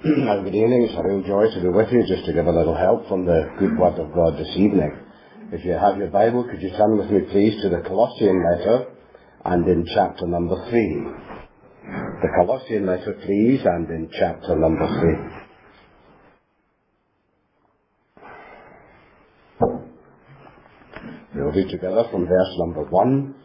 And good evening. It's a real joy to be with you, just to give a little help from the good word of God this evening. If you have your Bible, could you turn with me please to the Colossian letter and in chapter number 3. The Colossian letter please, and in chapter number 3. We'll read together from verse number 1.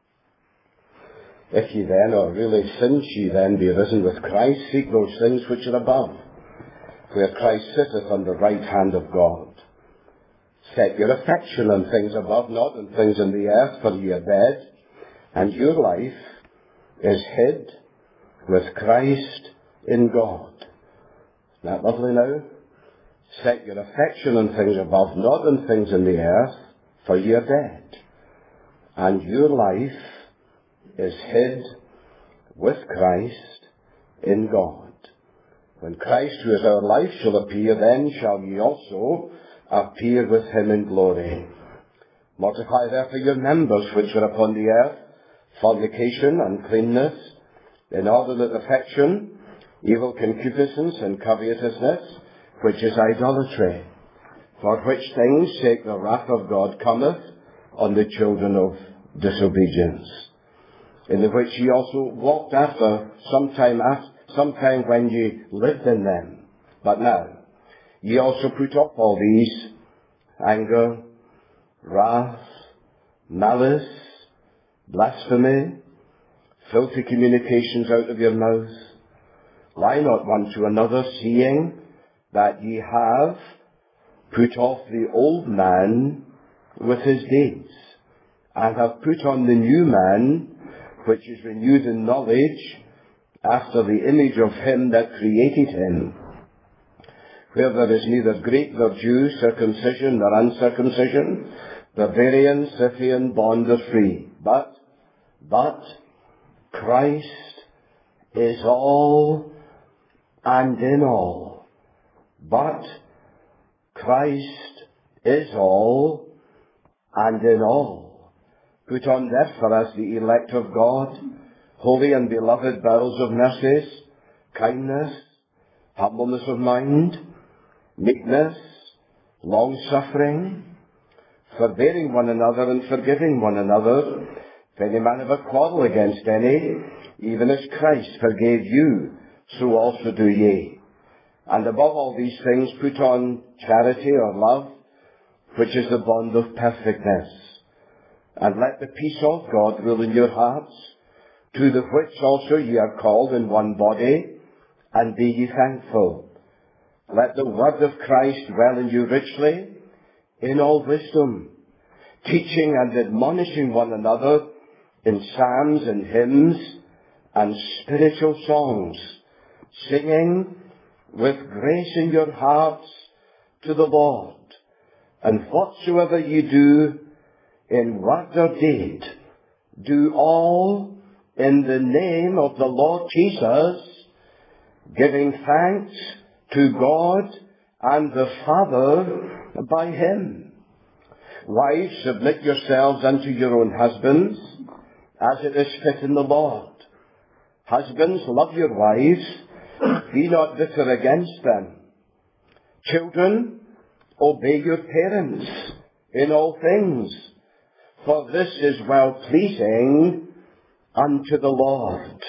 If ye then, or really since ye then be risen with Christ, seek those things which are above, where Christ sitteth on the right hand of God. Set your affection on things above, not on things in the earth, for ye are dead, and your life is hid with Christ in God. Isn't that lovely now? Set your affection on things above, not on things in the earth, for ye are dead, and your life is hid with Christ in God. When Christ, who is our life, shall appear, then shall ye also appear with him in glory. Mortify therefore your members which are upon the earth, fornication, uncleanness, inordinate affection, evil concupiscence, and covetousness, which is idolatry, for which things sake the wrath of God cometh on the children of disobedience, in the which ye also walked after sometime when ye lived in them. But now ye also put off all these: anger, wrath, malice, blasphemy, filthy communications out of your mouth. Lie not one to another, seeing that ye have put off the old man with his deeds, and have put on the new man, which is renewed in knowledge after the image of him that created him, where there is neither Greek nor Jew, circumcision nor uncircumcision, barbarian, Scythian, bond or free, but Christ is all and in all. But Christ is all and in all. Put on therefore as the elect of God, holy and beloved, bowels of mercies, kindness, humbleness of mind, meekness, long-suffering, forbearing one another and forgiving one another. If any man have a quarrel against any, even as Christ forgave you, so also do ye. And above all these things put on charity or love, which is the bond of perfectness. And let the peace of God rule in your hearts, to the which also ye are called in one body, and be ye thankful. Let the word of Christ dwell in you richly, in all wisdom, teaching and admonishing one another in psalms and hymns and spiritual songs, singing with grace in your hearts to the Lord. And whatsoever ye do, in word or deed, do all in the name of the Lord Jesus, giving thanks to God and the Father by him. Wives, submit yourselves unto your own husbands, as it is fit in the Lord. Husbands, love your wives, be not bitter against them. Children, obey your parents in all things, for this is well-pleasing unto the Lord.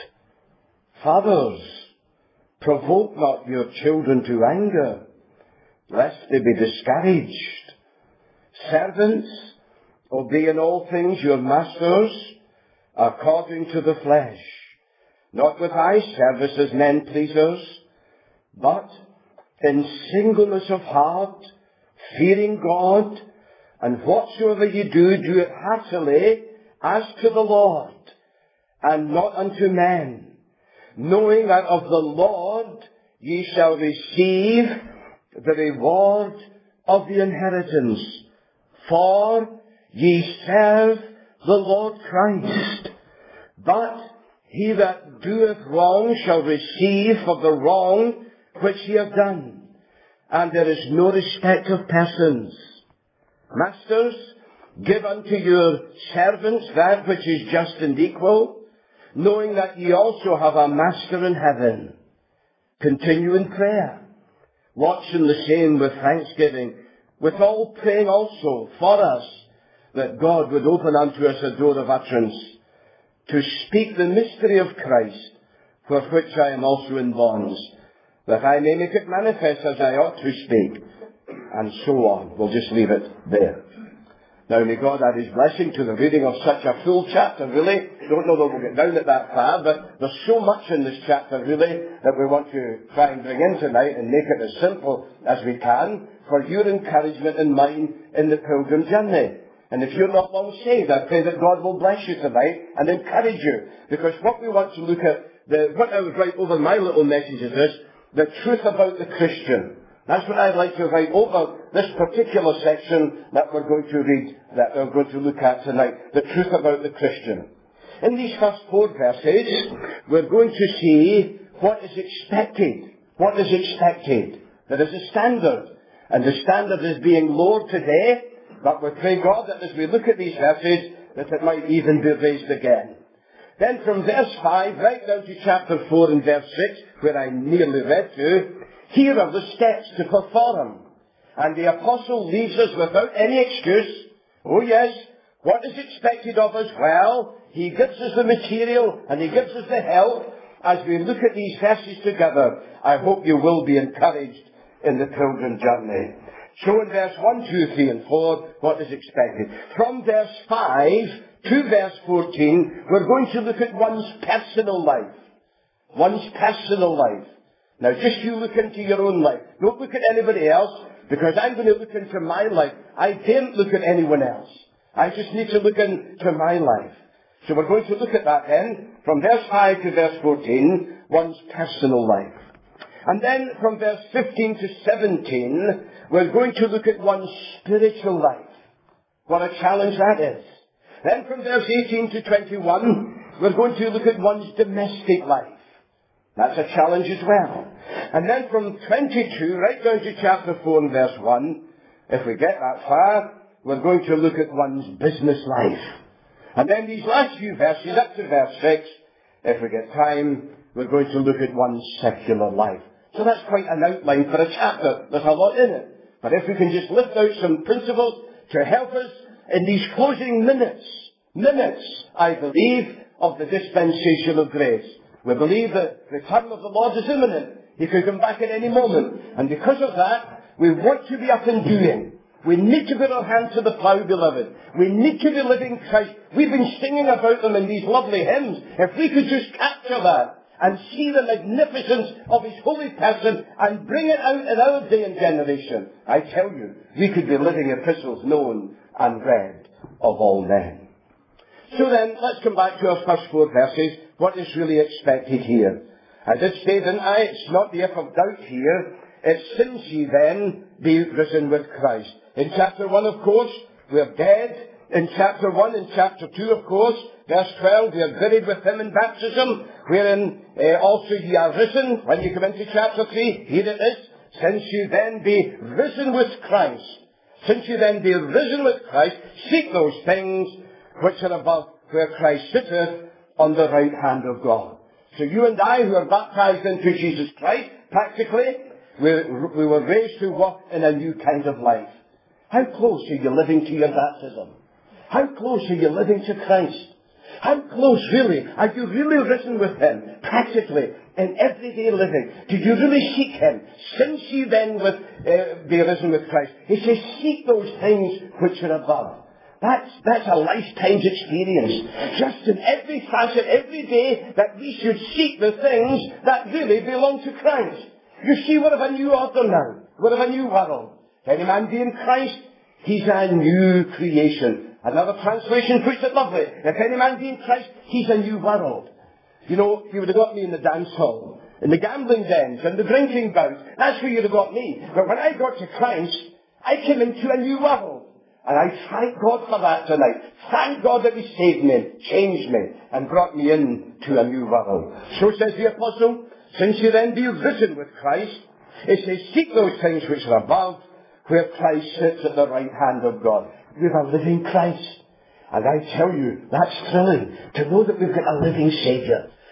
Fathers, provoke not your children to anger, lest they be discouraged. Servants, obey in all things your masters, according to the flesh, not with eye service as men pleasers, but in singleness of heart, fearing God. And whatsoever ye do, do it heartily as to the Lord, and not unto men, knowing that of the Lord ye shall receive the reward of the inheritance. For ye serve the Lord Christ. But he that doeth wrong shall receive for the wrong which he hath done. And there is no respect of persons. Masters, give unto your servants that which is just and equal, knowing that ye also have a master in heaven. Continue in prayer. Watching the same with thanksgiving, with all praying also for us, that God would open unto us a door of utterance, to speak the mystery of Christ, for which I am also in bonds, that I may make it manifest as I ought to speak, and so on. We'll just leave it there. Now may God add His blessing to the reading of such a full chapter, really. Don't know that we'll get down it that far, but there's so much in this chapter, really, that we want to try and bring in tonight and make it as simple as we can for your encouragement and mine in the pilgrim journey. And if you're not long saved, I pray that God will bless you tonight and encourage you. Because what we want to look at, what I would write over my little message is this, the truth about the Christian. That's what I'd like to write over this particular section that we're going to read, that we're going to look at tonight. The truth about the Christian. In these first 4 verses, we're going to see what is expected. What is expected. There is a standard. And the standard is being lowered today. But we pray God that as we look at these verses, that it might even be raised again. Then from verse 5 right down to chapter 4 and verse 6, where I nearly read to, here are the steps to perform. And the apostle leaves us without any excuse. Oh yes, what is expected of us? Well, he gives us the material and he gives us the help. As we look at these verses together, I hope you will be encouraged in the pilgrim journey. So in verse 1, 2, 3 and 4, what is expected? From verse 5 to verse 14, we're going to look at one's personal life. One's personal life. Now just you look into your own life. Don't look at anybody else, because I'm going to look into my life. I daren't look at anyone else. I just need to look into my life. So we're going to look at that then, from verse 5 to verse 14, one's personal life. And then from verse 15 to 17, we're going to look at one's spiritual life. What a challenge that is. Then from verse 18 to 21, we're going to look at one's domestic life. That's a challenge as well. And then from 22 right down to chapter 4 and verse 1, if we get that far, we're going to look at one's business life. And then these last few verses, up to verse 6, if we get time, we're going to look at one's secular life. So that's quite an outline for a chapter. There's a lot in it. But if we can just lift out some principles to help us in these closing minutes, I believe, of the dispensation of grace. We believe that the return of the Lord is imminent. He could come back at any moment. And because of that, we want to be up and doing. We need to put our hand to the plough, beloved. We need to be living Christ. We've been singing about them in these lovely hymns. If we could just capture that and see the magnificence of His holy person and bring it out in our day and generation, I tell you, we could be living epistles known and read of all men. So then, let's come back to our first 4 verses. What is really expected here? I did say, didn't I? It's not the if of doubt here. It's since ye then be risen with Christ. In chapter 1, of course, we're dead. In chapter 1 and chapter 2, of course, verse 12, we are buried with Him in baptism, wherein also ye are risen. When you come into chapter 3, here it is. Since ye then be risen with Christ. Since ye then be risen with Christ, seek those things which are above, where Christ sitteth on the right hand of God. So you and I, who are baptized into Jesus Christ, practically, we were raised to walk in a new kind of life. How close are you living to your baptism? How close are you living to Christ? How close, really, are you really risen with Him, practically, in everyday living? Do you really seek Him? Since ye then be risen with Christ, He says, seek those things which are above. That's a lifetime's experience. Just in every facet, every day, that we should seek the things that really belong to Christ. You see, we're of a new order now. We're of a new world. If any man be in Christ, he's a new creation. Another translation puts it lovely. If any man be in Christ, he's a new world. You know, you would have got me in the dance hall, in the gambling dens, and the drinking bouts. That's where you'd have got me. But when I got to Christ, I came into a new world. And I thank God for that tonight. Thank God that He saved me, changed me, and brought me into a new world. So says the apostle, since you then be risen with Christ, it says, seek those things which are above, where Christ sits at the right hand of God. We've a living Christ. And I tell you, that's thrilling, to know that we've got a living Saviour.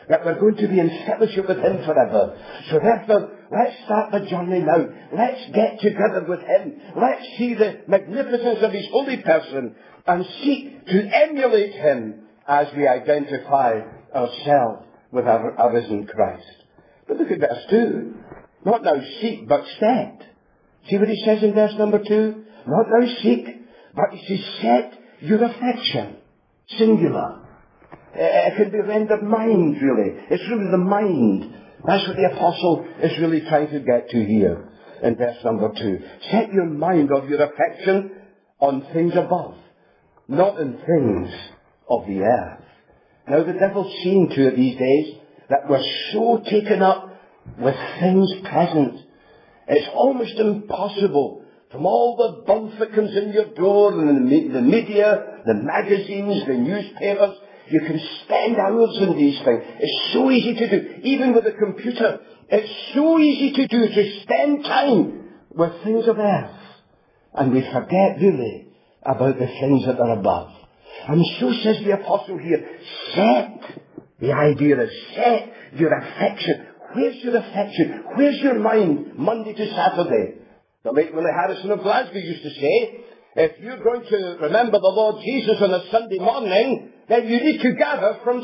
that we're going to be in fellowship with Him forever. So therefore, let's start the journey now. Let's get together with Him. Let's see the magnificence of His holy person and seek to emulate Him as we identify ourselves with our risen Christ. But look at verse 2. Not now seek, but set. See what he says in verse number 2? Not now seek, but he says set your affection. Singular. It can be rendered mind, really. It's really the mind. That's what the apostle is really trying to get to here in verse number 2. Set your mind or your affection on things above, not in things of the earth. Now the devil's seen to it these days that we're so taken up with things present. It's almost impossible, from all the bump that comes in your door and the media, the magazines, the newspapers, you can spend hours in these things. It's so easy to do. Even with a computer, it's so easy to do, to spend time with things of earth. And we forget really about the things that are above. And so says the apostle here, set. The idea is set your affection. Where's your affection? Where's your mind Monday to Saturday? The late Willie Harrison of Glasgow used to say, if you're going to remember the Lord Jesus on a Sunday morning, then you need to gather from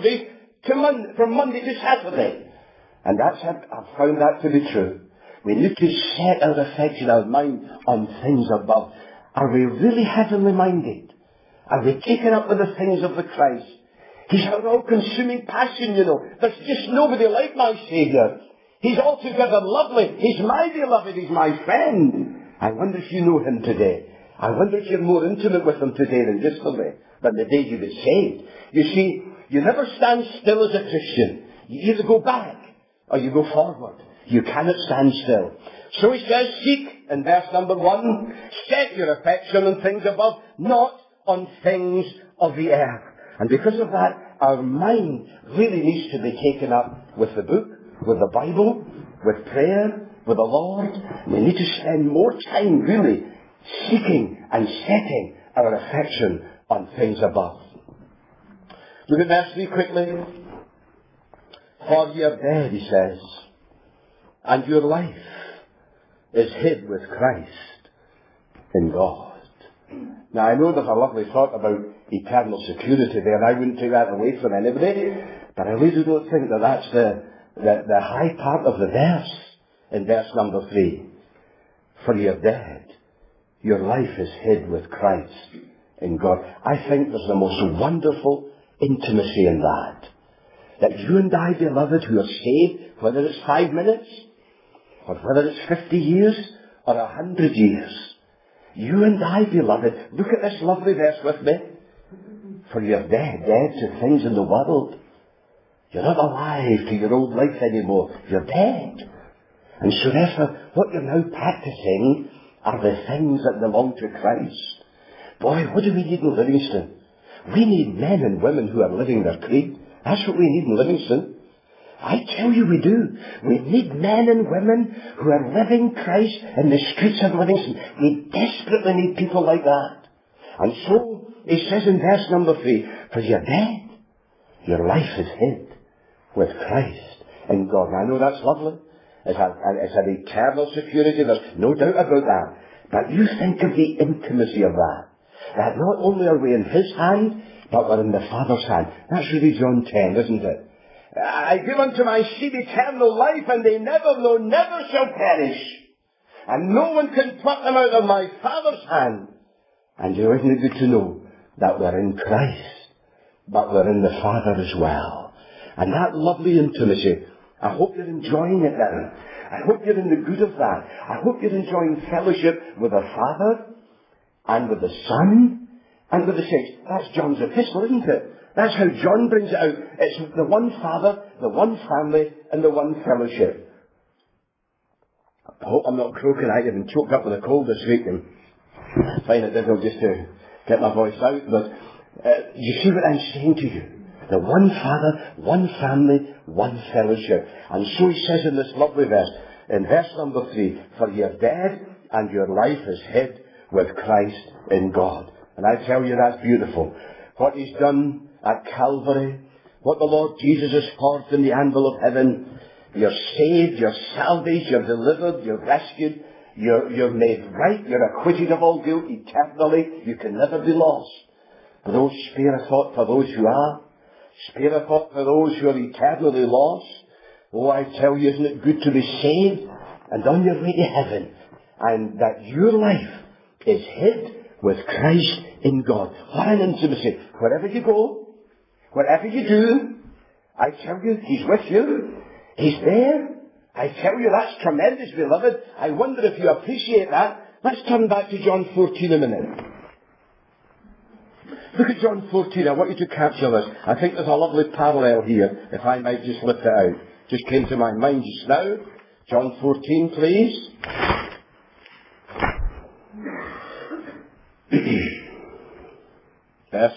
from Monday to Saturday. And I've found that to be true. We need to set our affection, our mind on things above. Are we really heavenly minded? Are we taken up with the things of the Christ? He's our all-consuming passion, you know. There's just nobody like my Saviour. He's altogether lovely. He's my beloved. He's my friend. I wonder if you know Him today. I wonder if you're more intimate with Him today than the day you were saved. You see, you never stand still as a Christian. You either go back or you go forward. You cannot stand still. So he says, seek, in verse number 1, set your affection on things above, not on things of the earth. And because of that, our mind really needs to be taken up with the book, with the Bible, with prayer, with the Lord. We need to spend more time really seeking and setting our affection on things above. Look at verse 3 quickly. For ye are dead, he says, and your life is hid with Christ in God. Now I know there's a lovely thought about eternal security there, and I wouldn't take that away from anybody, but I really don't think that that's the high part of the verse in verse number 3. For ye are dead, your life is hid with Christ in God. I think there's the most wonderful intimacy in that. That you and I, beloved, who are saved, whether it's 5 minutes, or whether it's 50 years, or 100 years, you and I, beloved, look at this lovely verse with me. For you're dead to things in the world. You're not alive to your old life anymore. You're dead. And so therefore, what you're now practicing are the things that belong to Christ. Boy, what do we need in Livingston? We need men and women who are living their creed. That's what we need in Livingston. I tell you we do. We need men and women who are living Christ in the streets of Livingston. We desperately need people like that. And so, he says in verse number 3, for you're dead. Your life is hid with Christ in God. And I know that's lovely. It's an eternal security. There's no doubt about that. But you think of the intimacy of that. That not only are we in His hand, but we're in the Father's hand. That's really John 10, isn't it? I give unto my sheep eternal life, and they never shall perish. And no one can pluck them out of my Father's hand. And you know, isn't it good to know that we're in Christ, but we're in the Father as well. And that lovely intimacy, I hope you're enjoying it now. I hope you're in the good of that. I hope you're enjoying fellowship with the Father, and with the Son, and with the saints. That's John's epistle, isn't it? That's how John brings it out. It's the one Father, the one family, and the one fellowship. I hope I'm not croaking. I have been choked up with a cold this week, and I find it difficult just to get my voice out. But you see what I'm saying to you? The one Father, one family, one fellowship. And so he says in this lovely verse, in verse number 3, for ye are dead, and your life is hid with Christ in God. And I tell you, that's beautiful. What He's done at Calvary, what the Lord Jesus has forged in the anvil of heaven. You're saved, you're salvaged, you're delivered, you're rescued, you're made right, you're acquitted of all guilt eternally. You can never be lost. But oh, spare a thought for those who are. Spare a thought for those who are eternally lost. Oh, I tell you, isn't it good to be saved and on your way to heaven, and that your life is hid with Christ in God? What an intimacy. Wherever you go, whatever you do, I tell you, He's with you. He's there. I tell you, that's tremendous, beloved. I wonder if you appreciate that. Let's turn back to John 14 a minute. Look at John 14. I want you to capture this. I think there's a lovely parallel here, if I might just lift it out. Just came to my mind just now. John 14, please. Verse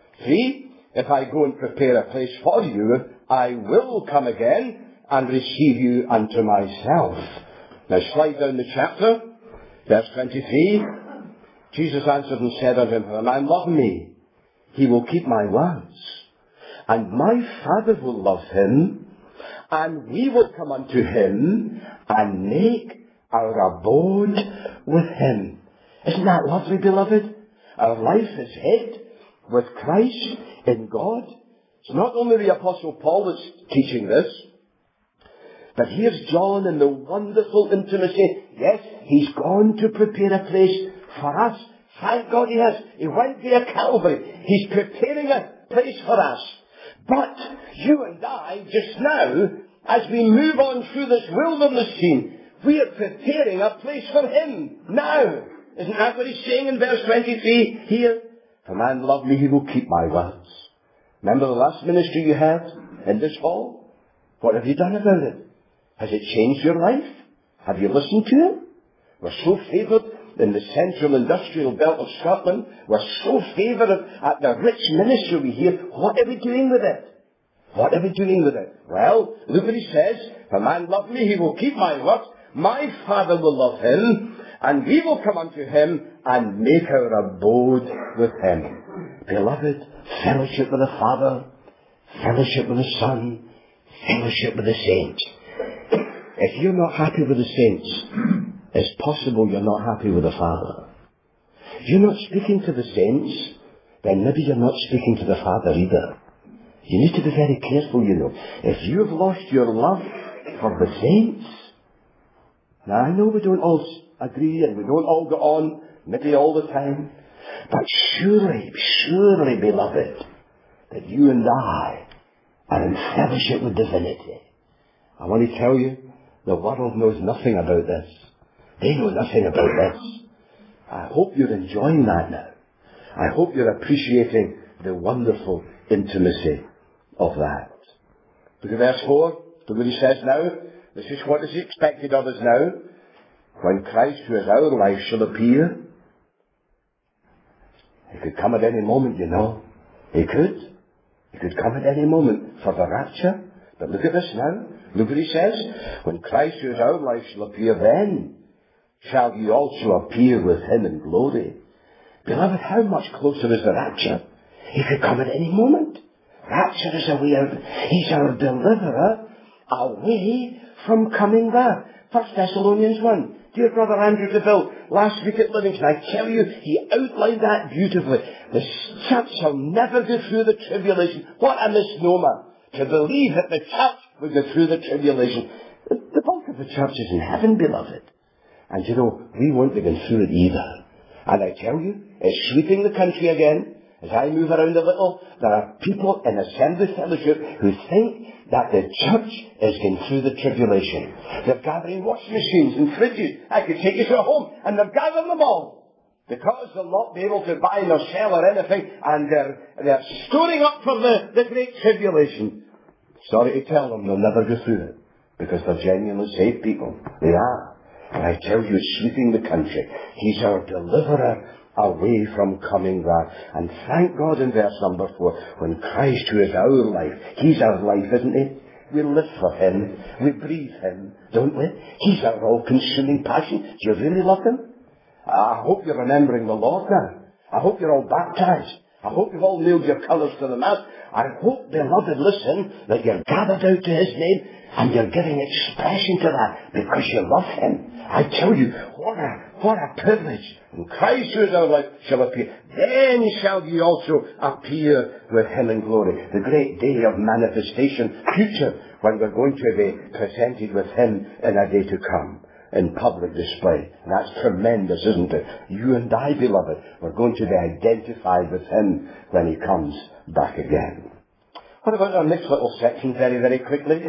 3. If I go and prepare a place for you, I will come again and receive you unto myself. Now slide down the chapter. Verse 23. Jesus answered and said unto him, If a man love me, he will keep my words. And my Father will love him, and we will come unto him and make our abode with him. Isn't that lovely, beloved? Our life is hid with Christ in God. It's not only the Apostle Paul that's teaching this, but here's John in the wonderful intimacy. Yes, he's gone to prepare a place for us. Thank God he has. He went via Calvary. He's preparing a place for us. But you and I, just now, as we move on through this wilderness scene, we are preparing a place for him now. Isn't that what he's saying in verse 23 here? If a man love me, he will keep my words. Remember the last ministry you had in this hall? What have you done about it? Has it changed your life? Have you listened to it? We're so favoured in the central industrial belt of Scotland. We're so favoured at the rich ministry we hear. What are we doing with it? What are we doing with it? Well, look what he says. If a man love me, he will keep my words. My Father will love him, and we will come unto him and make our abode with him. Beloved, fellowship with the Father, fellowship with the Son, fellowship with the saints. If you're not happy with the saints, it's possible you're not happy with the Father. If you're not speaking to the saints, then maybe you're not speaking to the Father either. You need to be very careful, you know. If you've lost your love for the saints, now I know we don't all agree and we don't all go on, maybe all the time, but surely, beloved, that you and I are in fellowship with divinity. I want to tell you, the world knows nothing about this. They know nothing about this. I hope you're enjoying that now. I hope you're appreciating the wonderful intimacy of that. Look at verse 4. Look what he says now. This is what is expected of us now. When Christ, who is our life, shall appear. He could come at any moment, you know. He could. He could come at any moment for the rapture. But look at this now. Look what he says. When Christ, who is our life, shall appear, then shall ye also appear with him in glory. Beloved, how much closer is the rapture? He could come at any moment. Rapture is a way out. He's our deliverer away from coming back. 1 Thessalonians 1. Dear Brother Andrew DeVille, last week at Livingston, I tell you, he outlined that beautifully. The church shall never go through the tribulation. What a misnomer to believe that the church will go through the tribulation. The bulk of the church is in heaven, beloved. And you know, we won't be going through it either. And I tell you, it's sweeping the country again. As I move around a little, there are people in Assembly Fellowship who think that the church is going through the tribulation. They're gathering washing machines and fridges. I could take you to a home, and they're gathering them all. Because they'll not be able to buy nor sell or anything, and they're storing up for the great tribulation. Sorry to tell them, they'll never go through it. Because they're genuinely saved people. They are. And I tell you, it's sweeping the country. He's our deliverer away from coming back. And thank God in verse number 4, when Christ, who is our life, he's our life, isn't he? We live for him. We breathe him, don't we? He's our all-consuming passion. Do you really love him? I hope you're remembering the Lord now. I hope you're all baptized. I hope you've all nailed your colours to the mast. I hope, beloved, listen, that you're gathered out to His name and you're giving expression to that because you love Him. I tell you, what a privilege. And Christ, who is our life, shall appear. Then shall ye also appear with Him in glory. The great day of manifestation, future, when we're going to be presented with Him in a day to come, in public display. And that's tremendous, isn't it? You and I, beloved, we're going to be identified with Him when He comes back again. What about our next little section very, very quickly?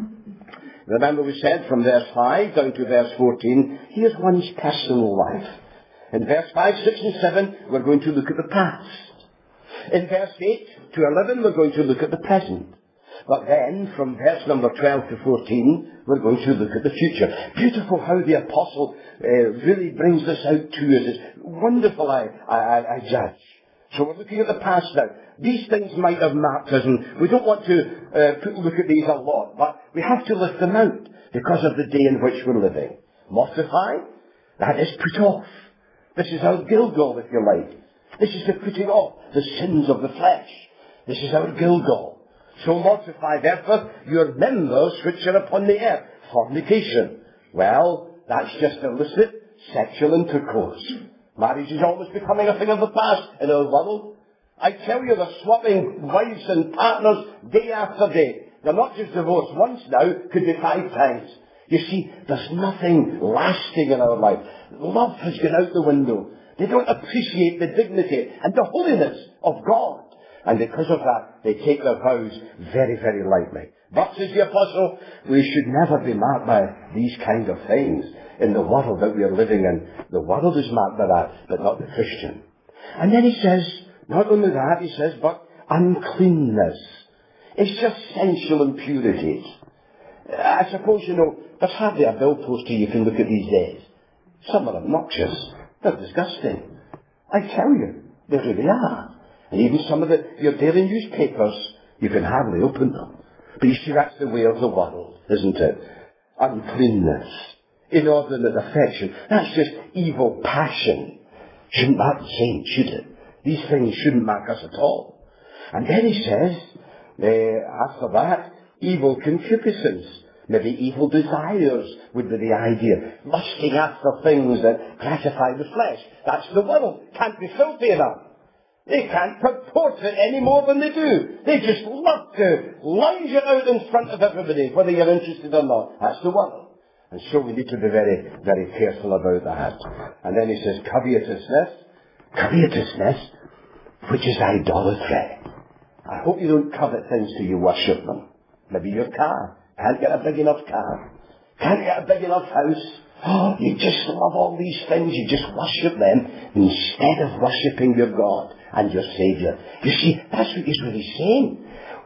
Remember we said from verse 5 down to verse 14, here's one's personal life. In verse 5, 6 and 7, we're going to look at the past. In verse 8 to 11, we're going to look at the present. But then, from verse number 12 to 14, we're going to look at the future. Beautiful how the apostle really brings this out to us. It's wonderful, I judge. So we're looking at the past now. These things might have marked us, and we don't want to look at these a lot, but we have to lift them out because of the day in which we're living. Mortify, that is put off. This is our Gilgal, if you like. This is the putting off the sins of the flesh. This is our Gilgal. So mortify, therefore, your members which are upon the earth. Fornication. Well, that's just illicit sexual intercourse. Marriage is almost becoming a thing of the past in our world. I tell you, they're swapping wives and partners day after day. They're not just divorced once now, could be 5 times. You see, there's nothing lasting in our life. Love has gone out the window. They don't appreciate the dignity and the holiness of God. And because of that, they take their vows very, very lightly. But, says the apostle, we should never be marked by these kind of things in the world that we are living in. The world is marked by that, but not the Christian. And then he says, not only that, he says, but uncleanness. It's just sensual impurities. I suppose, there's hardly a bill poster you can look at these days. Some are obnoxious. They're disgusting. I tell you, they really are. And even some of your daily newspapers, you can hardly open them. But you see, that's the way of the world, isn't it? Uncleanness, inordinate affection, that's just evil passion. Shouldn't mark the saint, should it? These things shouldn't mark us at all. And then he says, after that, evil concupiscence. Maybe evil desires would be the idea. Lusting after things that gratify the flesh. That's the world. Can't be filthy enough. They can't purport it any more than they do. They just love to lunge it out in front of everybody, whether you're interested or not. That's the world. And so we need to be very, very careful about that. And then he says, covetousness, which is idolatry. I hope you don't covet things till you worship them. Maybe your car. Can't get a big enough car. Can't get a big enough house. Oh, you just love all these things. You just worship them instead of worshipping your God and your Saviour. You see, that's what he's really saying.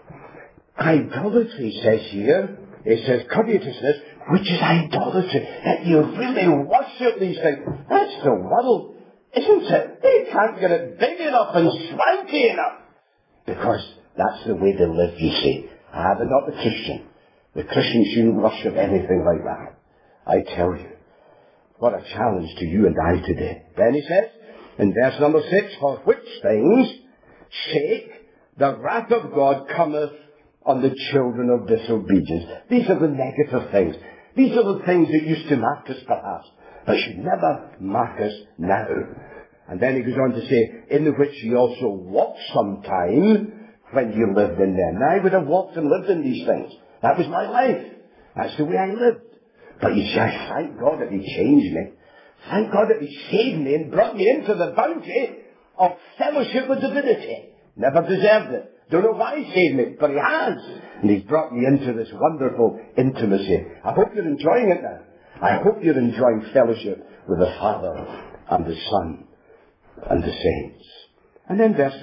Idolatry, says here, it says covetousness, which is idolatry. That you really worship these things. That's the world, isn't it? They can't get it big enough and swanky enough. Because that's the way they live, you see. But not the Christian. The Christian shouldn't worship anything like that. I tell you. What a challenge to you and I today. Then he says, in verse number 6, for which things sake the wrath of God cometh on the children of disobedience. These are the negative things. These are the things that used to mark us perhaps, but should never mark us now. And then he goes on to say, in which ye also walked sometime when you lived in them. Now I would have walked and lived in these things. That was my life. That's the way I lived. But you see, I thank God that He changed me. Thank God that He saved me and brought me into the bounty of fellowship with divinity. Never deserved it. Don't know why He saved me, but He has. And He's brought me into this wonderful intimacy. I hope you're enjoying it now. I hope you're enjoying fellowship with the Father and the Son and the saints. And then verse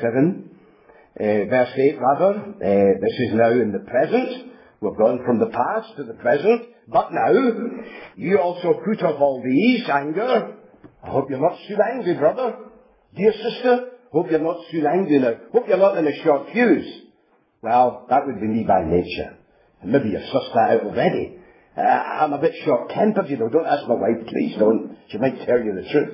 8 rather, this is now in the present. We've gone from the past to the present. But now, you also put off all these, anger. I hope you're not soon angry, brother. Dear sister, hope you're not soon angry now. Hope you're not in a short fuse. Well, that would be me by nature. And maybe you've sussed that out already. I'm a bit short-tempered, Don't ask my wife, please don't. She might tell you the truth.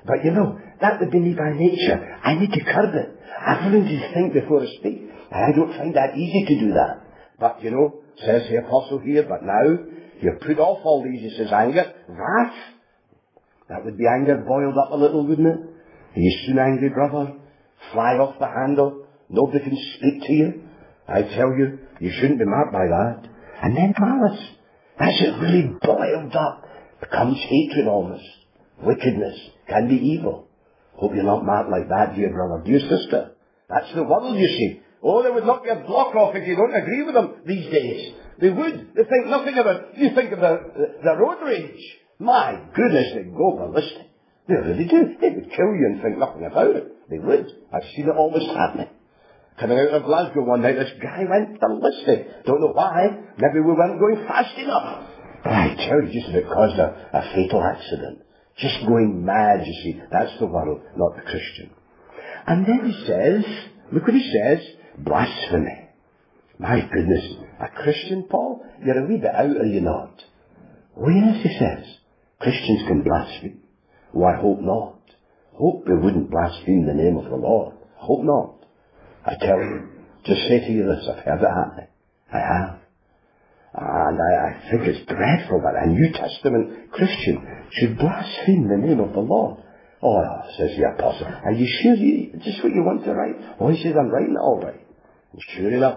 But that would be me by nature. I need to curb it. I've learned to think before I speak. And I don't find that easy to do that. But, says the apostle here, but now, you put off all these, he says, anger, wrath. That would be anger boiled up a little, wouldn't it? Are you soon angry, brother? Fly off the handle. Nobody can speak to you. I tell you, you shouldn't be marked by that. And then malice. That's it really boiled up. Becomes hatred almost. Wickedness. Can be evil. Hope you're not marked like that, dear brother, dear sister. That's the world, you see. Oh, they would knock your block off if you don't agree with them these days. They would. They think nothing of it. You think of the road rage. My goodness, they go ballistic. They really do. They would kill you and think nothing about it. They would. I've seen it always happening. Coming out of Glasgow one night, this guy went ballistic. Don't know why. Maybe we weren't going fast enough. But I tell you, just as it caused a fatal accident. Just going mad, you see. That's the world, not the Christian. And then he says, look what he says, blasphemy. My goodness, a Christian, Paul? You're a wee bit out, are you not? Oh yes, he says, Christians can blaspheme. Oh, I hope not. Hope they wouldn't blaspheme the name of the Lord. Hope not. I tell you, just say to you this, I've heard it happening. I have. And I think it's dreadful that a New Testament Christian should blaspheme the name of the Lord. Oh, says the apostle, are you sure just what you want to write? Oh, he says, I'm writing it all right. And sure enough,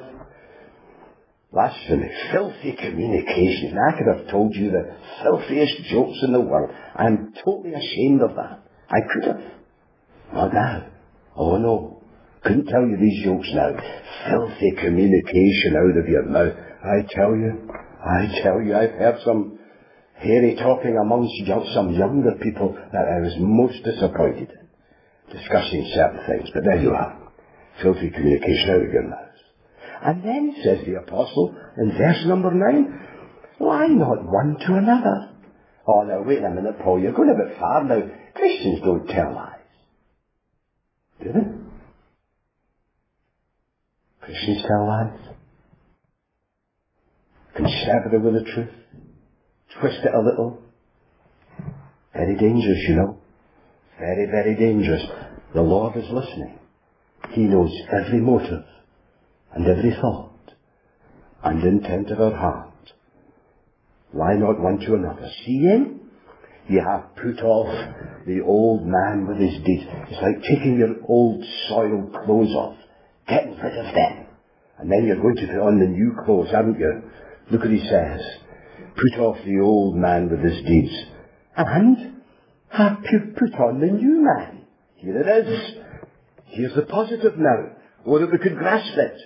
blasphemy, filthy communication. I could have told you the filthiest jokes in the world. I'm totally ashamed of that. I could have. Not now. Oh no. Couldn't tell you these jokes now. Filthy communication out of your mouth. I tell you, I've heard some hairy talking amongst some younger people that I was most disappointed in, discussing certain things. But there you are. Filthy communication out of your mouth. And then, says the apostle, in verse number 9, lie not one to another. Oh, now wait a minute, Paul, you're going a bit far now. Christians don't tell lies. Do they? Christians tell lies. Conservative with the truth. Twist it a little. Very dangerous, Very, very dangerous. The Lord is listening. He knows every motive and every thought and intent of our heart. Lie not one to another. Seeing you have put off the old man with his deeds. It's like taking your old soiled clothes off, getting rid of them. And then you're going to put on the new clothes, haven't you? Look what he says. Put off the old man with his deeds. And have put on the new man. Here it is. Here's the positive now. Oh, that we could grasp it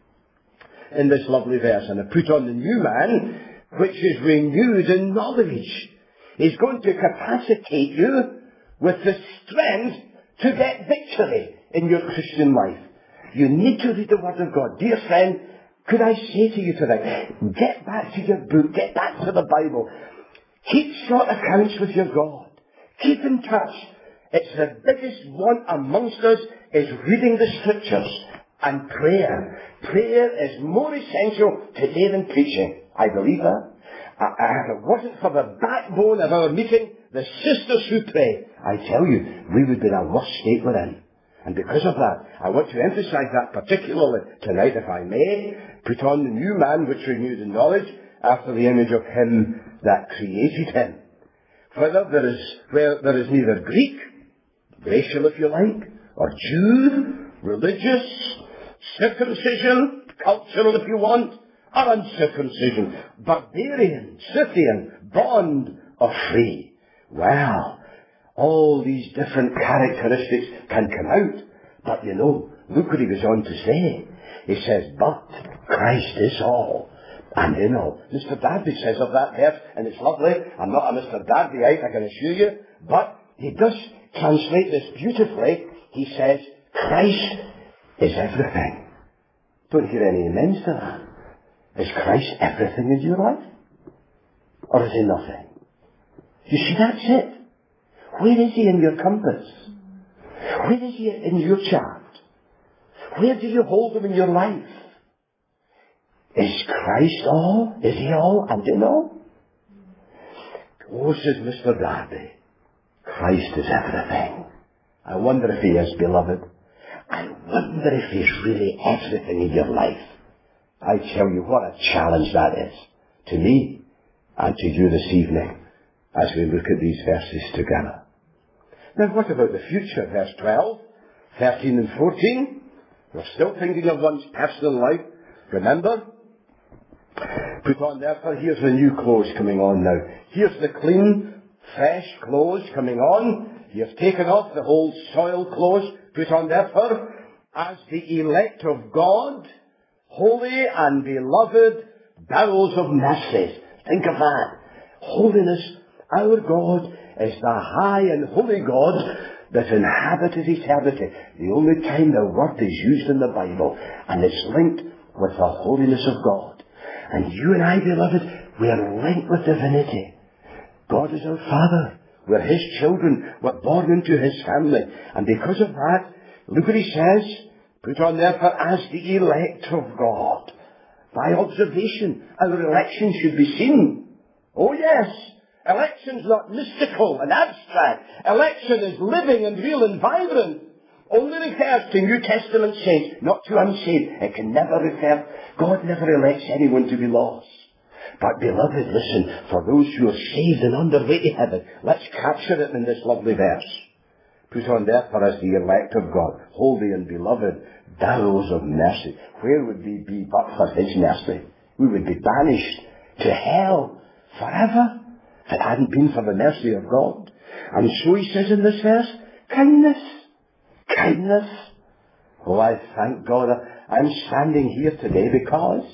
in this lovely verse. And put on the new man, which is renewed in knowledge. He's going to capacitate you with the strength to get victory in your Christian life. You need to read the Word of God. Dear friend, could I say to you tonight, get back to your book, get back to the Bible. Keep short accounts with your God. Keep in touch. It's the biggest one amongst us is reading the Scriptures and prayer. Prayer is more essential today than preaching. I believe that. If it wasn't for the backbone of our meeting, the sisters who pray, I tell you, we would be in a worse state we're in. And because of that, I want to emphasize that particularly tonight, if I may. Put on the new man which renewed in knowledge after the image of him that created him. Where there is neither Greek, racial if you like, or Jew, religious, circumcision, cultural if you want, or uncircumcision, barbarian, Scythian, bond or free. Well, all these different characteristics can come out. But look what he goes on to say. He says, but Christ is all and in all. Mr. Darby says of that verse, and it's lovely. I'm not a Mr. Darbyite, I can assure you. But he does translate this beautifully. He says, Christ is everything. Don't hear any amens to that. Is Christ everything in your life? Or is he nothing? You see, that's it. Where is he in your compass? Where is he in your chart? Where do you hold him in your life? Is Christ all? Is he all and in all? Oh, says Mr. Darby, Christ is everything. I wonder if he is, beloved. I wonder if he's really everything in your life. I tell you what a challenge that is to me and to you this evening as we look at these verses together. Now what about the future? Verse 12, 13 and 14. We're still thinking of one's personal life. Remember? Put on therefore, here's the new clothes coming on now. Here's the clean, fresh clothes coming on. You've taken off the old soiled clothes. Put on therefore, as the elect of God, holy and beloved, barrels of mercy. Think of that. Holiness, our God, is the high and holy God that inhabited eternity. The only time the word is used in the Bible, and it's linked with the holiness of God. And you and I, beloved, we are linked with divinity. God is our Father. We're His children. We're born into His family. And because of that, look what He says. Put on therefore as the elect of God. By observation, our election should be seen. Oh yes, election's not mystical and abstract. Election is living and real and vibrant. Only refers to New Testament saints, not to unsaved. It can never refer. God never elects anyone to be lost. But beloved, listen, for those who are saved and on their way to heaven, let's capture it in this lovely verse. Put on therefore as the elect of God, holy and beloved, barrels of mercy. Where would we be but for His mercy? We would be banished to hell forever if it hadn't been for the mercy of God. And so He says in this verse, kindness. Kindness. Oh, I thank God I'm standing here today because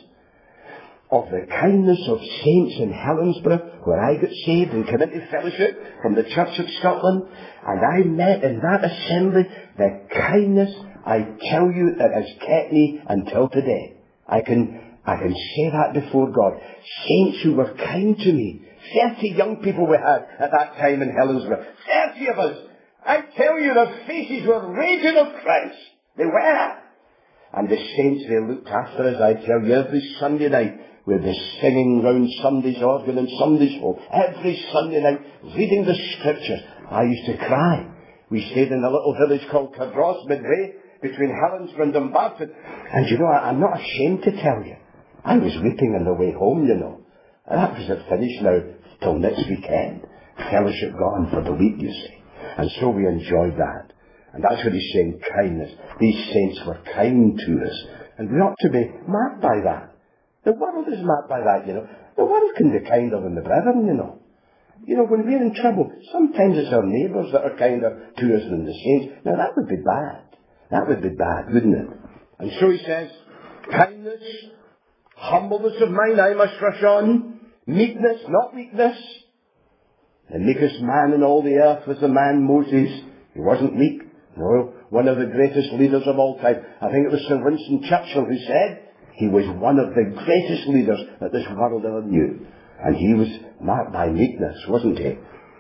of the kindness of saints in Helensburgh, where I got saved and came into fellowship from the Church of Scotland, and I met in that assembly the kindness, I tell you, that has kept me until today. I can say that before God. Saints who were kind to me. 30 young people we had at that time in Helensburgh. 30 of us. I tell you, their faces were radiant of Christ. They were. And the saints, they looked after us, I tell you, every Sunday night. We'd be singing round Sunday's organ in Sunday's home. Every Sunday night, reading the Scriptures. I used to cry. We stayed in a little village called Cardross, midway, between Helensburgh and Dumbarton. And you know, I'm not ashamed to tell you. I was weeping on the way home, you know. And that was it finished now, till next weekend. Fellowship gone for the week, you see. And so we enjoyed that. And that's what he's saying, kindness. These saints were kind to us. And we ought to be marked by that. The world is marked by that, you know. The world can be kinder than the brethren, you know. You know, when we're in trouble, sometimes it's our neighbours that are kinder to us than the saints. Now that would be bad. That would be bad, wouldn't it? And so he says, kindness, humbleness of mind, I must rush on. Meekness, not weakness. The meekest man in all the earth was the man Moses. He wasn't meek. No, one of the greatest leaders of all time. I think it was Sir Winston Churchill who said, he was one of the greatest leaders that this world ever knew. And he was marked by meekness, wasn't he?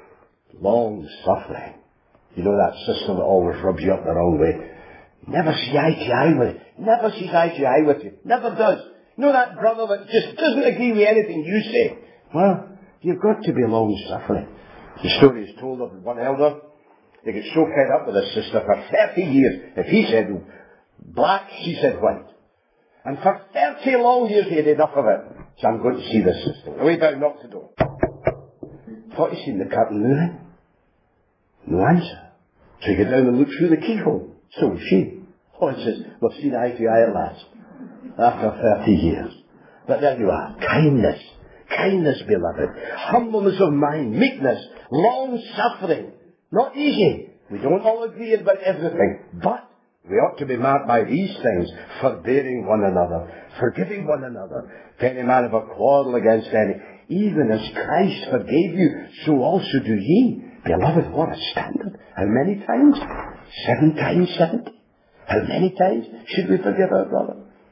Long suffering. You know that sister that always rubs you up the wrong way. Never see eye to eye with you. Never sees eye to eye with you. Never does. You know that brother that just doesn't agree with anything you say? Well, you've got to be long suffering. The story is told of one elder. They get so fed up with his sister for 30 years. If he said black, she said white. And for 30 long years he had enough of it. So I'm going to see this sister. Away down, knocked the door. Thought he seen the curtain moving. No answer. So he got down and looked through the keyhole. So was she. Oh, it says, we've seen eye to eye at last. After 30 years. But there you are. Kindness. Kindness, beloved. Humbleness of mind. Meekness. Long suffering. Not easy. We don't all agree about everything. But we ought to be marked by these things, forbearing one another, forgiving one another. If any man have a quarrel against any, even as Christ forgave you, so also do ye. Beloved, what a standard. How many times? 7 times 70. How many times should we forgive our brother?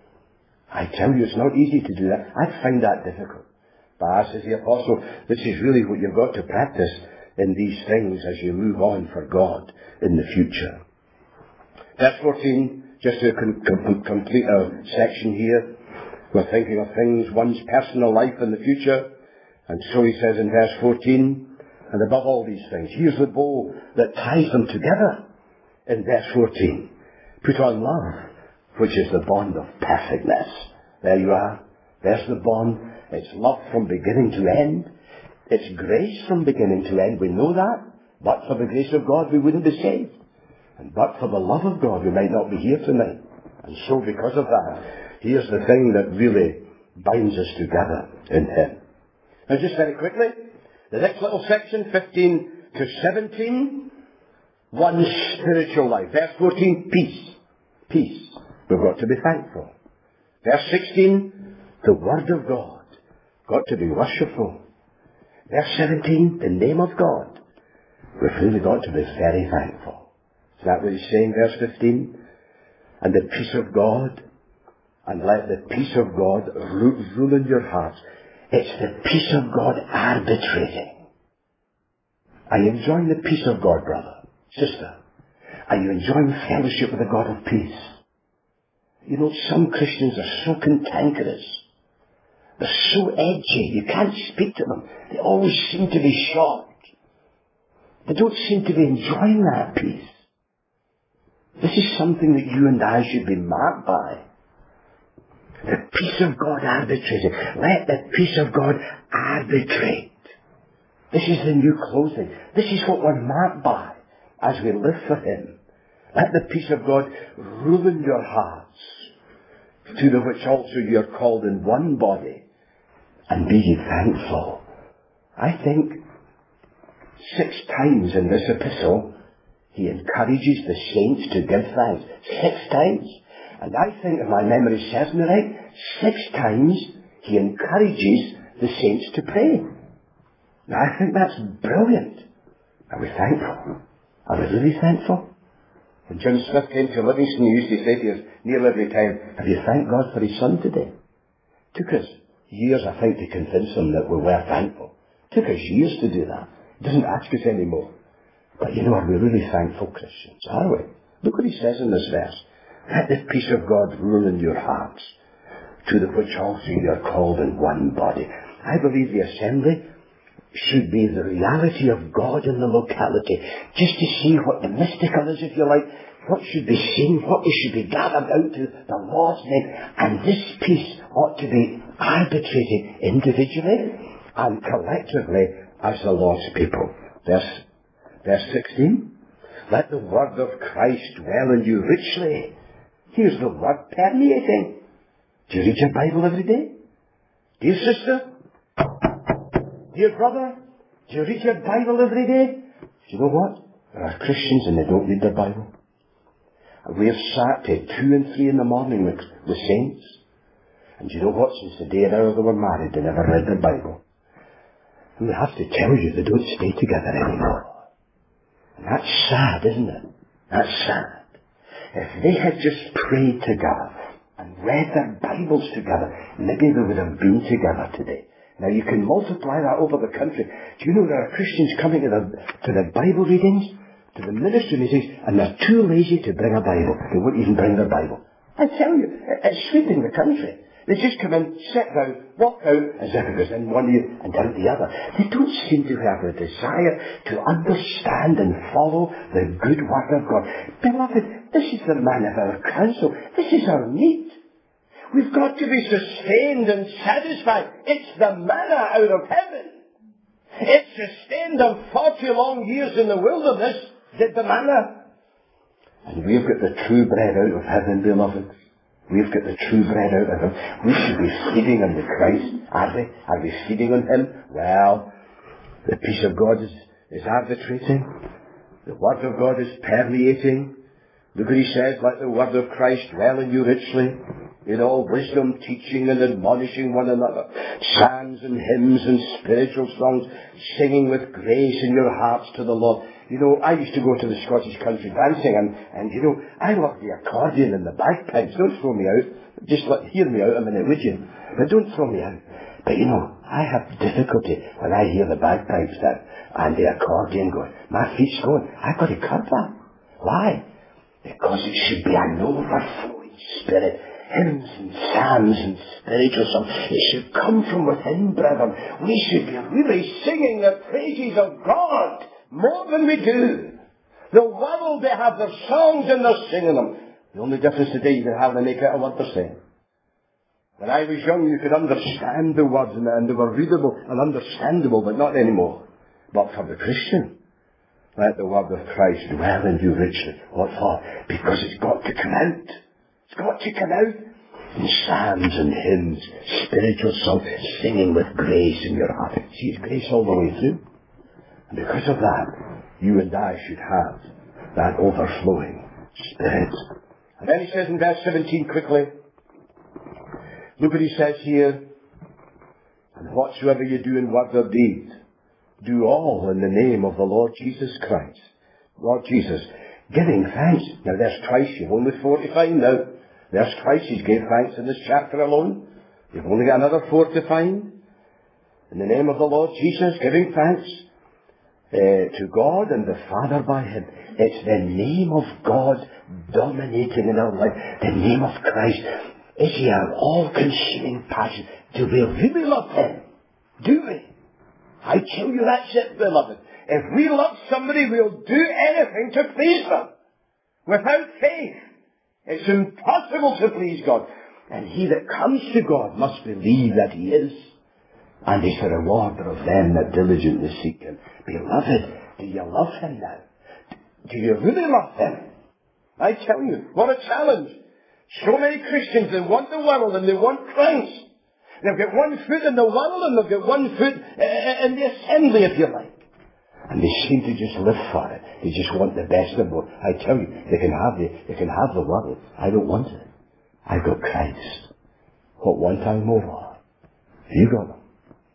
I tell you, it's not easy to do that. I find that difficult. But as says the Apostle, this is really what you've got to practice in these things as you move on for God in the future. Verse 14, just to complete our section here, we're thinking of things, one's personal life in the future. And so he says in verse 14, And above all these things, here's the bow that ties them together. In verse 14, put on love, which is the bond of perfectness. There you are. There's the bond. It's love from beginning to end. It's grace from beginning to end. We know that. But for the grace of God, we wouldn't be saved. And but for the love of God, we might not be here tonight. And so because of that, here's the thing that really binds us together in Him. Now just very quickly, the next little section, 15 to 17, one spiritual life. Verse 14, peace. Peace. We've got to be thankful. Verse 16, the Word of God. Got to be worshipful. Verse 17, the name of God. We've really got to be very thankful. Is that what he's saying, verse 15? And the peace of God, and let the peace of God rule in your hearts. It's the peace of God arbitrating. Are you enjoying the peace of God, brother, sister? Are you enjoying fellowship with the God of peace? You know, some Christians are so cantankerous. They're so edgy. You can't speak to them. They always seem to be shocked. They don't seem to be enjoying that peace. This is something that you and I should be marked by. The peace of God arbitrating. Let the peace of God arbitrate. This is the new clothing. This is what we're marked by as we live for Him. Let the peace of God rule in your hearts, to the which also you are called in one body, and be ye thankful. I think 6 times in this epistle, he encourages the saints to give thanks. 6 times. And I think, if my memory serves me right, 6 times he encourages the saints to pray. Now, I think that's brilliant. Are we thankful? Are we really thankful? When John Smith came to Livingston, he used to say to us nearly every time, have you thanked God for His Son today? It took us years, I think, to convince Him that we were thankful. It took us years to do that. He doesn't ask us anymore. But you know, are we really thankful Christians? Are we? Look what he says in this verse. Let the peace of God rule in your hearts, to the which also you are called in one body. I believe the assembly should be the reality of God in the locality, just to see what the mystical is, if you like, what should be seen, what we should be gathered out to, the Lord's name. And this peace ought to be arbitrated individually and collectively as the Lord's people. Verse 16. Let the word of Christ dwell in you richly. Here's the word permeating. Do you read your Bible every day? Dear sister? Dear brother? Do you read your Bible every day? Do you know what? There are Christians and they don't read their Bible. And we have sat till 2 and 3 in the morning with saints. And do you know what? Since the day and hour they were married, they never read their Bible. And we have to tell you, they don't stay together anymore. And that's sad, isn't it? That's sad. If they had just prayed together and read their Bibles together, maybe they would have been together today. Now you can multiply that over the country. Do you know there are Christians coming to the Bible readings, to the ministry meetings, and they're too lazy to bring a Bible. They won't even bring their Bible. I tell you, it's sweeping the country. They just come in, sit down, walk out, as if it was in one ear and out the other. They don't seem to have a desire to understand and follow the good word of God. Beloved, this is the man of our counsel. This is our need. We've got to be sustained and satisfied. It's the manna out of heaven. It sustained them 40 long years in the wilderness, did the manna. And we've got the true bread out of heaven, beloved. We've got the true bread out of Him. We should be feeding on the Christ, are we? Are we feeding on Him? Well, the peace of God is arbitrating. The Word of God is permeating. Look what he says, let the Word of Christ dwell in you richly, in all wisdom, teaching and admonishing one another, psalms and hymns and spiritual songs, singing with grace in your hearts to the Lord. You know, I used to go to the Scottish country dancing, and you know, I love the accordion and the bagpipes. Don't throw me out. Just hear me out a minute, would you? But don't throw me out. But you know, I have difficulty when I hear the bagpipes and the accordion going. My feet's going. I've got to cut that. Why? Because it should be an overflowing spirit. hymns and psalms and spiritual songs. It should come from within, brethren. We should be really singing the praises of God more than we do. The world, they have their songs and they're singing them. The only difference today, you can hardly make out a word they're saying. When I was young, you could understand the words, and they were readable and understandable, but not anymore. But for the Christian, let the word of Christ dwell in you richly. What for? Because it's got to come out. It's got to come out in psalms and hymns, spiritual songs, singing with grace in your heart. See, it's grace all the way through. And because of that, you and I should have that overflowing Spirit. And then he says in verse 17 quickly, look what he says here. And whatsoever you do in word or deed, do all in the name of the Lord Jesus Christ. Lord Jesus, giving thanks. Now there's twice, you've only 4 to find now. There's twice he's gave thanks in this chapter alone. You've only got another 4 to find. In the name of the Lord Jesus, giving thanks to God and the Father by Him. It's the name of God dominating in our life. The name of Christ. Is He our all-consuming passion? Do we really love Him? Do we? I tell you, that's it, beloved. If we love somebody, we'll do anything to please them. Without faith, it's impossible to please God. And he that comes to God must believe that He is. And He's a rewarder of them that diligently seek Him. Beloved, do you love Him now? Do you really love Him? I tell you, what a challenge. So many Christians, they want the world and they want Christ. They've got one foot in the world and they've got one foot in the assembly, if you like. And they seem to just live for it. They just want the best of both. I tell you, they can have the world. I don't want it. I've got Christ. What want I more? You got Him.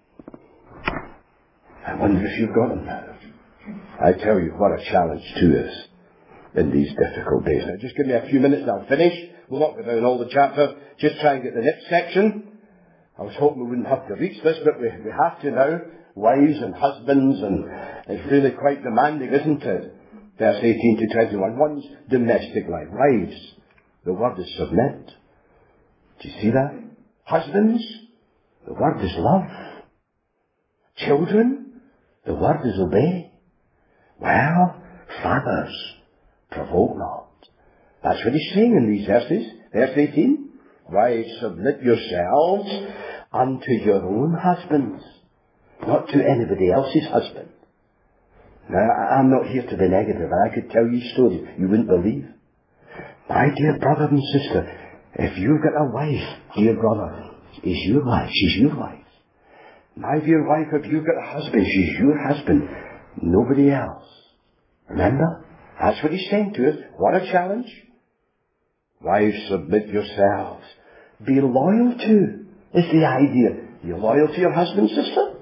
I wonder if you've got Him now. I tell you, what a challenge to us in these difficult days. Now, just give me a few minutes and I'll finish. We'll not go down all the chapter. Just try and get the next section. I was hoping we wouldn't have to reach this, but we have to now. Wives and husbands, and it's really quite demanding, isn't it? Verse 18 to 21. One's domestic life. Wives, the word is submit. Do you see that? Husbands, the word is love. Children, the word is obey. Well, fathers, provoke not. That's what he's saying in these verses. Verse 18. Wives, submit yourselves unto your own husbands, not to anybody else's husband. Now, I'm not here to be negative, and I could tell you stories you wouldn't believe. My dear brother and sister, if you've got a wife, dear brother, is your wife, she's your wife. My dear wife, if you've got a husband, she's your husband, nobody else. Remember? That's what he's saying to us. What a challenge. Wives, submit yourselves. Be loyal to, is the idea. You're loyal to your husband, sister?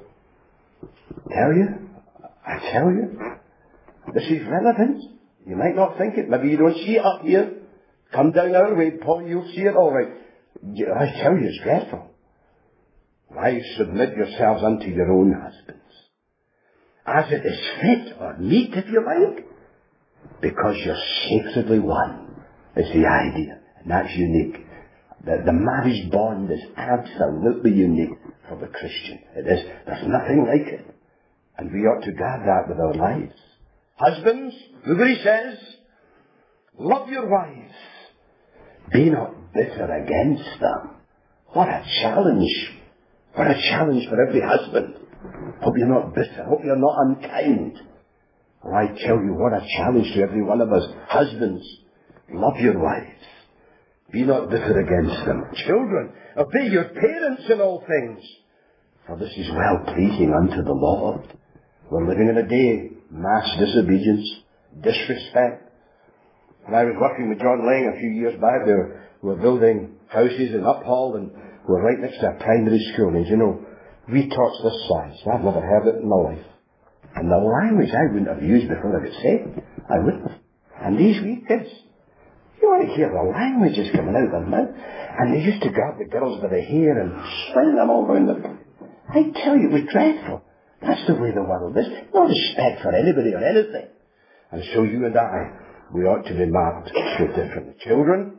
I tell you, this is relevant. You might not think it. Maybe you don't see it up here. Come down our way, Paul, you'll see it all right. I tell you, it's dreadful. Wives, submit yourselves unto your own husbands, as it is fit or meet, if you like, because you're sacredly one, is the idea. And that's unique. The marriage bond is absolutely unique for the Christian. It is. There's nothing like it. And we ought to guard that with our lives. Husbands, look what he says. Love your wives. Be not bitter against them. What a challenge. What a challenge for every husband. Hope you're not bitter. Hope you're not unkind. Oh, I tell you, what a challenge to every one of us. Husbands, love your wives. Be not bitter against them. Children, obey your parents in all things, for this is well-pleasing unto the Lord. We're living in a day, mass disobedience, disrespect. When I was working with John Lang a few years back, they were building houses in Uphall, and we're right next to a primary school. And you know, we taught this size. I've never heard it in my life. And the language I wouldn't have used before I got saved. I wouldn't have. And these wee kids, you want to hear the languages coming out of their mouth. And they used to grab the girls by the hair and swing them all around the... I tell you, it was dreadful. That's the way the world is. No respect for anybody or anything. And so you and I, we ought to be marked so differently. Children,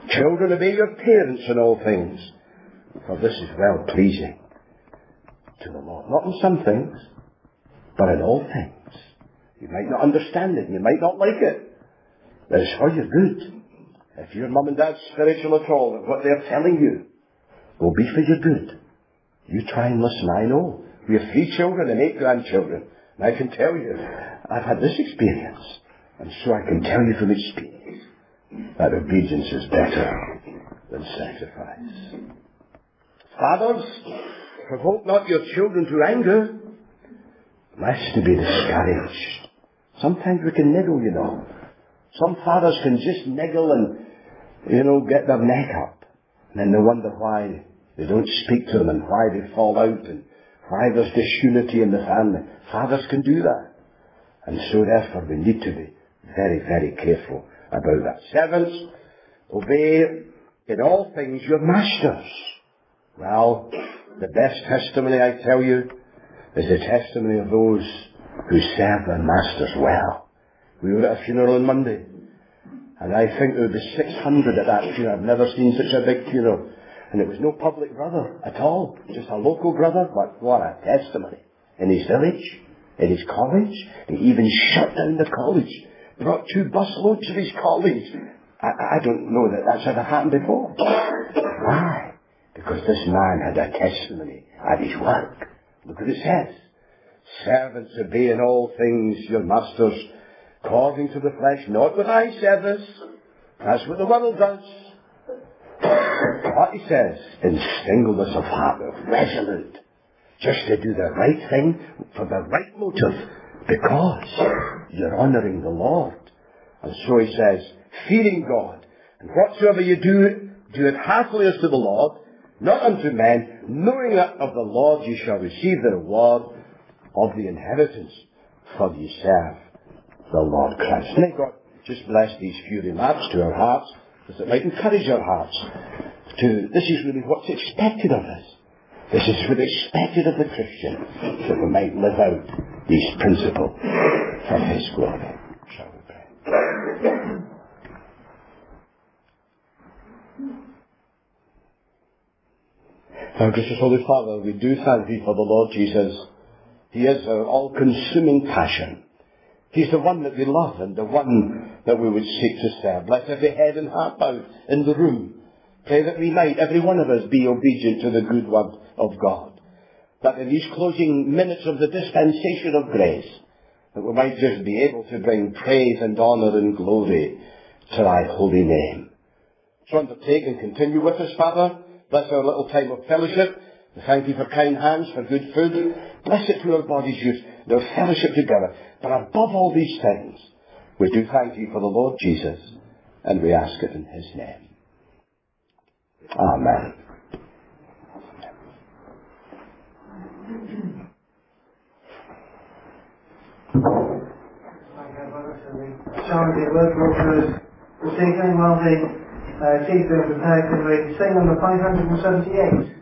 Children, obey your parents in all things, for this is well pleasing to the Lord. Not in some things, but in all things. You might not understand it, you might not like it, but it's for your good. If your mum and dad's spiritual at all, and what they're telling you will be for your good, you try and listen. I know. We have 3 children and 8 grandchildren, and I can tell you, I've had this experience, and so I can tell you from experience that obedience is better than sacrifice. Fathers, provoke not your children to anger, lest they be discouraged. Sometimes we can niggle, you know. Some fathers can just niggle and, get their neck up. And then they wonder why they don't speak to them and why they fall out and why there's disunity in the family. Fathers can do that. And so therefore we need to be very, very careful about that. Servants, obey in all things your masters. Well, the best testimony, I tell you, is the testimony of those who serve their masters well. We were at a funeral on Monday, and I think there would be 600 at that funeral. I've never seen such a big funeral. And it was no public brother at all, just a local brother, but what a testimony. In his village, in his college, he even shut down the college, brought 2 busloads of his colleagues. I don't know that that's ever happened before. Why? Because this man had a testimony at his work. Look what it says. Servants, obey in all things your masters, according to the flesh, not with eye service. That's what the world does. What he says, in singleness of heart, resolute, just to do the right thing for the right motive, because you're honouring the Lord. And so he says, fearing God, and whatsoever you do, do it heartily as to the Lord, not unto men, knowing that of the Lord you shall receive the reward of the inheritance, for ye serve the Lord Christ. May God just bless these few remarks to our hearts, as it might encourage our hearts to, this is really what's expected of us. This is what's expected of the Christian, that we might live out these principles for His glory. Shall we pray? Our gracious Holy Father, we do thank Thee for the Lord Jesus. He is our all-consuming passion. He's the one that we love and the one that we would seek to serve. Let every head and heart bow in the room. Pray that we might, every one of us, be obedient to the good word of God. That in these closing minutes of the dispensation of grace, that we might just be able to bring praise and honour and glory to Thy holy name. So undertake and continue with us, Father. Bless our little time of fellowship. We thank You for kind hands, for good food. Bless it to our bodies' use, their fellowship together. But above all these things, we do thank You for the Lord Jesus, and we ask it in His name. Amen. Shall we work with this evening while the keys are prepared? Can we sing number 578?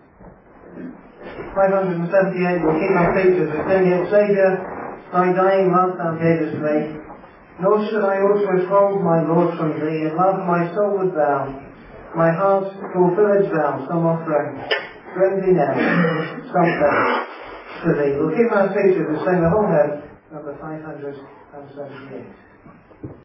578, we'll keep our feet as we sing it. Saviour, Thy dying love Thou gavest me, nor should I aught withhold my Lord from Thee. In love my soul would bow, my heart fulfilled Thou, some offering. Bring Thee now, something to Thee. We'll keep our feet as we sing the whole hymn, number 578.